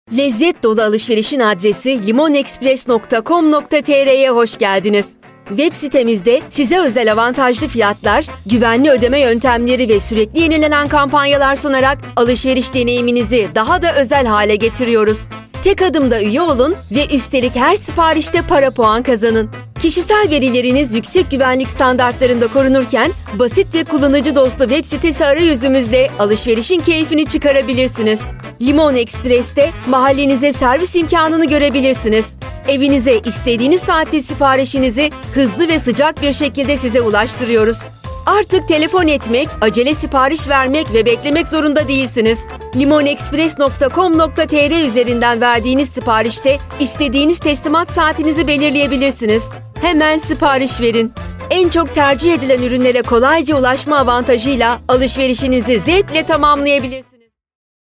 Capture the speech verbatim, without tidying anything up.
Lezzet dolu alışverişin adresi limonexpress nokta com nokta tr'ye hoş geldiniz. Web sitemizde size özel avantajlı fiyatlar, güvenli ödeme yöntemleri ve sürekli yenilenen kampanyalar sunarak alışveriş deneyiminizi daha da özel hale getiriyoruz. Tek adımda üye olun ve üstelik her siparişte para puan kazanın. Kişisel verileriniz yüksek güvenlik standartlarında korunurken basit ve kullanıcı dostu web sitesi arayüzümüzle alışverişin keyfini çıkarabilirsiniz. Limon Express'te mahallenize servis imkanını görebilirsiniz. Evinize istediğiniz saatte siparişinizi hızlı ve sıcak bir şekilde size ulaştırıyoruz. Artık telefon etmek, acele sipariş vermek ve beklemek zorunda değilsiniz. limonexpress nokta com nokta tr üzerinden verdiğiniz siparişte istediğiniz teslimat saatinizi belirleyebilirsiniz. Hemen sipariş verin. En çok tercih edilen ürünlere kolayca ulaşma avantajıyla alışverişinizi zevkle tamamlayabilirsiniz.